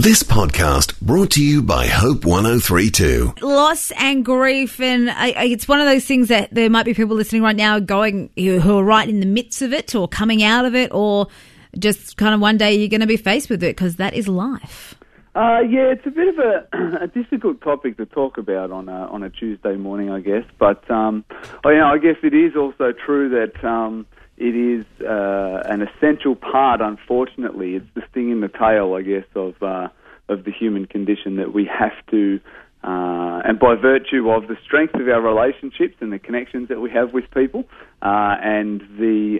This podcast brought to you by Hope 103.2. Loss and grief, and it's one of those things that there might be people listening right now who are right in the midst of it or coming out of it, or just kind of one day you're going to be faced with it, because that is life. Yeah, it's a bit of a difficult topic to talk about on a Tuesday morning, I guess. But I guess it is also true that it is an essential part. Unfortunately, it's the sting in the tail, I guess, of the human condition, that we have to, and by virtue of the strength of our relationships and the connections that we have with people, and the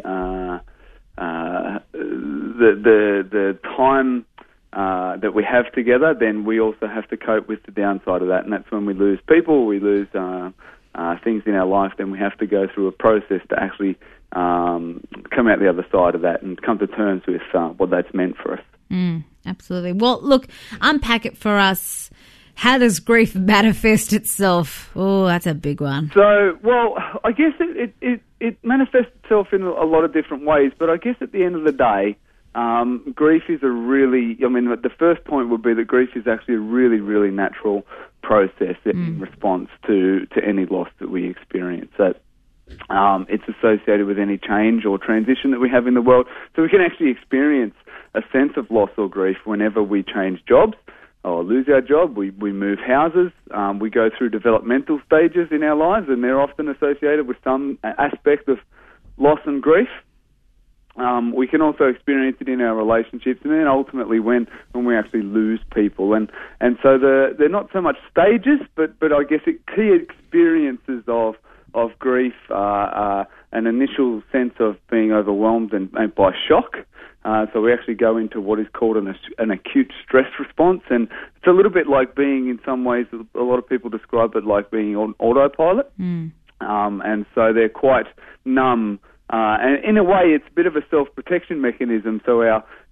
time that we have together, then we also have to cope with the downside of that, and that's when we lose people, we lose things in our life. Then we have to go through a process to actually come out the other side of that and come to terms with what that's meant for us. Absolutely. Well, look, unpack it for us. How does grief manifest itself? Oh, that's a big one. So, well, I guess it manifests itself in a lot of different ways, but I guess at the end of the day, grief is the first point would be that grief is actually a really, really natural process in response to any loss that we experience. So, it's associated with any change or transition that we have in the world. So we can actually experience a sense of loss or grief whenever we change jobs or lose our job, we move houses, we go through developmental stages in our lives, and they're often associated with some aspect of loss and grief. We can also experience it in our relationships, and then ultimately when we actually lose people. And so they're not so much stages, but I guess key experiences of grief, an initial sense of being overwhelmed and by shock. So we actually go into what is called an acute stress response, and it's a little bit like being, in some ways, a lot of people describe it like being on autopilot. And so they're quite numb. And in a way, it's a bit of a self-protection mechanism. So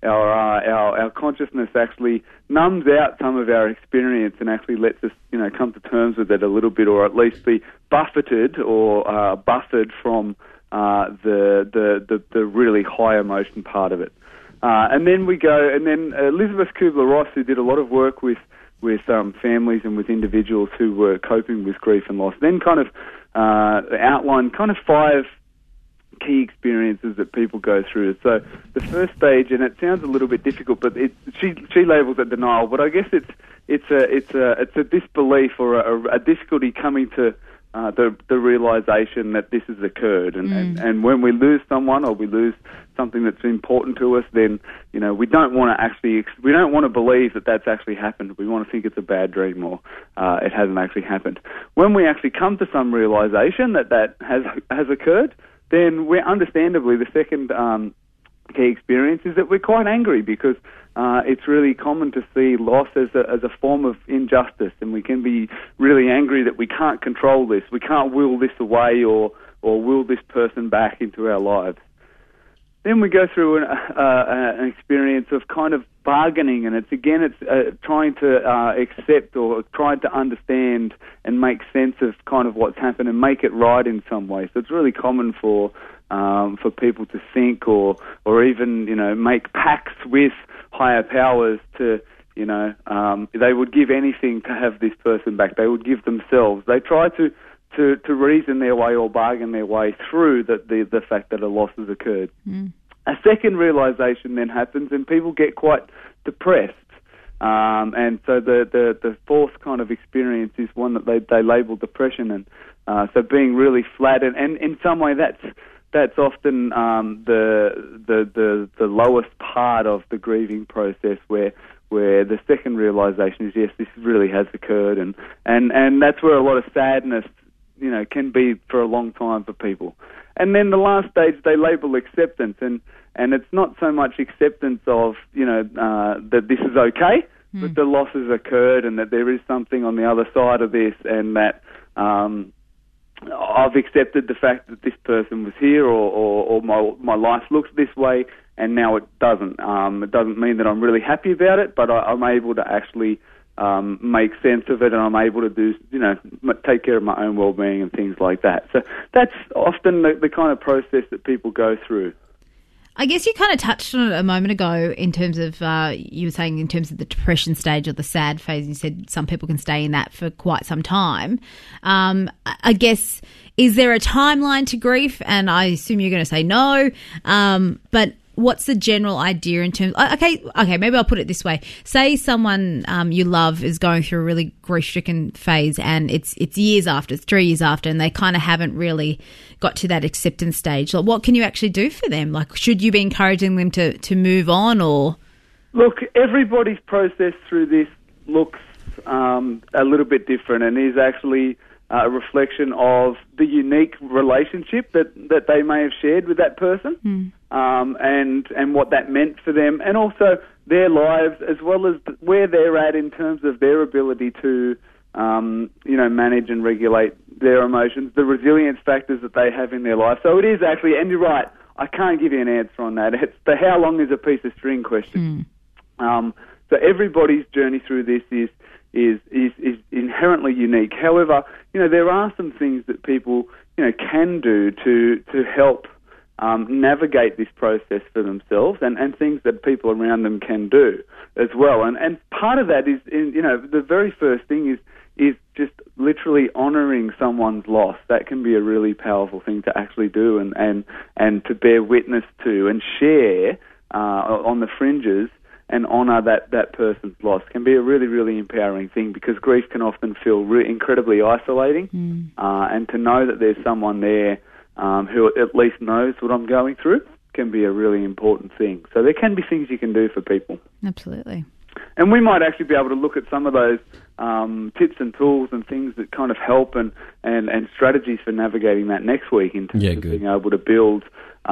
our consciousness actually numbs out some of our experience and actually lets us, come to terms with it a little bit, or at least be buffeted or buffered from the really high emotion part of it. And then Elizabeth Kubler-Ross, who did a lot of work with families and with individuals who were coping with grief and loss, then kind of outlined kind of 5 key experiences that people go through. So the first stage, and it sounds a little bit difficult, but she labels it denial. But I guess it's a disbelief or a difficulty coming to the realization that this has occurred. And when we lose someone or we lose something that's important to us, then we don't want to believe that that's actually happened. We want to think it's a bad dream or it hasn't actually happened. When we actually come to some realization that has occurred, then we're understandably, the second key experience is that we're quite angry, because it's really common to see loss as a form of injustice, and we can be really angry that we can't control this, we can't will this away or will this person back into our lives. Then we go through an experience of kind of bargaining, and it's trying to accept or trying to understand and make sense of kind of what's happened and make it right in some way. So it's really common for people to think or even make pacts with higher powers to they would give anything to have this person back. They would give themselves. They try to reason their way or bargain their way through the fact that a loss has occurred. A second realization then happens, and people get quite depressed. And so the fourth kind of experience is one that they label depression, and so being really flat, and in some way that's often the lowest part of the grieving process, where the second realization is, yes, this really has occurred, and that's where a lot of sadness can be for a long time for people. And then the last stage they label acceptance, and it's not so much acceptance of that this is okay, but the loss has occurred and that there is something on the other side of this, and that I've accepted the fact that this person was here, or my life looks this way, and now it doesn't. It doesn't mean that I'm really happy about it, but I'm able to actually make sense of it, and I'm able to do, take care of my own well-being and things like that. So that's often the kind of process that people go through. I guess you kind of touched on it a moment ago in terms of, you were saying in terms of the depression stage or the sad phase, you said some people can stay in that for quite some time. I guess, is there a timeline to grief? And I assume you're going to say no, but what's the general idea in terms... Okay, maybe I'll put it this way. Say someone you love is going through a really grief-stricken phase and it's years after, it's 3 years after, and they kind of haven't really got to that acceptance stage. Like, what can you actually do for them? Like, should you be encouraging them to move on or... Look, everybody's process through this looks a little bit different and is actually a reflection of the unique relationship that they may have shared with that person. And what that meant for them, and also their lives, as well as where they're at in terms of their ability to, manage and regulate their emotions, the resilience factors that they have in their life. So it is actually, and you're right, I can't give you an answer on that. It's the how long is a piece of string question. So everybody's journey through this is inherently unique. However, there are some things that people, can do to help navigate this process for themselves, and things that people around them can do as well. And part of that is, the very first thing is just literally honouring someone's loss. That can be a really powerful thing to actually do and to bear witness to and share on the fringes and honour that person's loss can be a really, really empowering thing, because grief can often feel incredibly isolating, and to know that there's someone there who at least knows what I'm going through can be a really important thing. So there can be things you can do for people. Absolutely. And we might actually be able to look at some of those tips and tools and things that kind of help and strategies for navigating that next week in terms of being able to build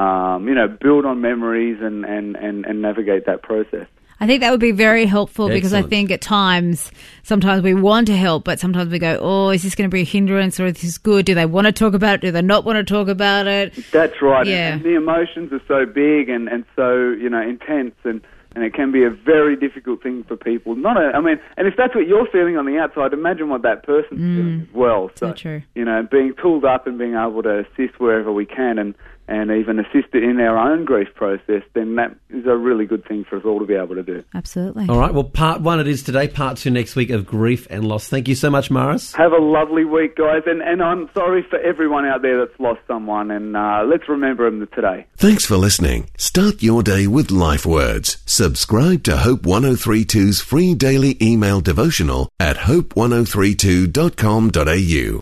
on memories and navigate that process. I think that would be very helpful because I think at times, sometimes we want to help, but sometimes we go, oh, is this going to be a hindrance or is this good? Do they want to talk about it? Do they not want to talk about it? That's right. Yeah. And the emotions are so big and so, intense and it can be a very difficult thing for people. And if that's what you're feeling on the outside, imagine what that person's feeling as well. So true. Being tooled up and being able to assist wherever we can and even assist in our own grief process, then that is a really good thing for us all to be able to do. Absolutely. All right, well, part 1 it is today, part 2 next week of grief and loss. Thank you so much, Maurice. Have a lovely week, guys, and I'm sorry for everyone out there that's lost someone, and let's remember them today. Thanks for listening. Start your day with Life Words. Subscribe to Hope 1032's free daily email devotional at hope1032.com.au.